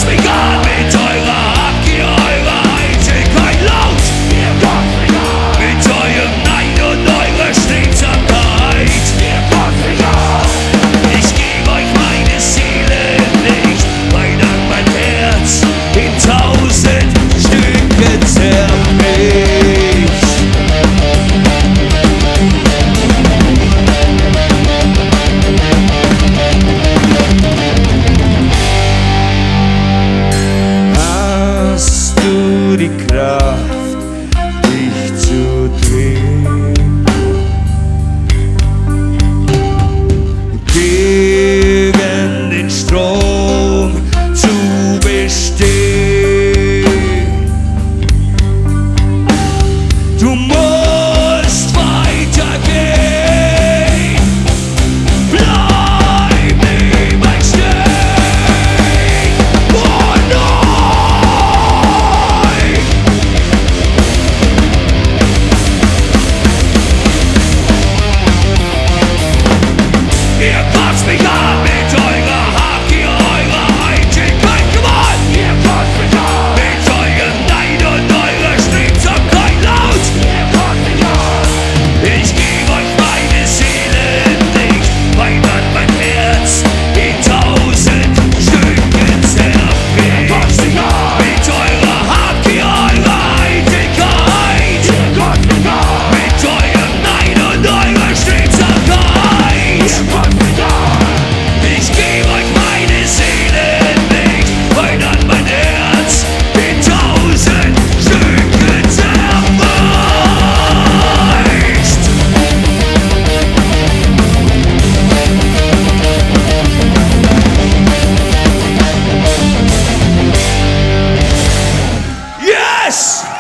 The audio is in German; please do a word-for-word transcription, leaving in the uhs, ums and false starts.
kotzt mich an mit eurer Habgier, eurer Eitelkeit laut. Ihr kotzt mich an mit eurem Nein und eurer Strebsamkeit. Ihr kotzt mich an. Ich geb euch meine Seele nicht, weil dann mein Herz in tausend Stücke zerbricht. Hast du die Kraft, dich zu drehen, gegen den Strom zu bestehen? Du musst weitergehen, bleib niemals stehen. Oh nein! Ihr kotzt mich an mit eurer Habgier, eurer Eitelkeit. Come on! Ihr kotzt mich an mit eurem Nein und eurer Strebsamkeit laut. Ihr kotzt mich an. Ich geb euch meine Seele nicht, weil dann mein Herz in tausend Stücke zerbricht. Ihr kotzt mich an mit eurer Habgier, eurer Eitelkeit. Ihr kotzt mich an mit eurem Nein und eurer Strebsamkeit. Ihr kotzt mich an. Ich geb euch meine Seele nicht, weil dann mein Herz in tausend Stücke zerbricht. Yes!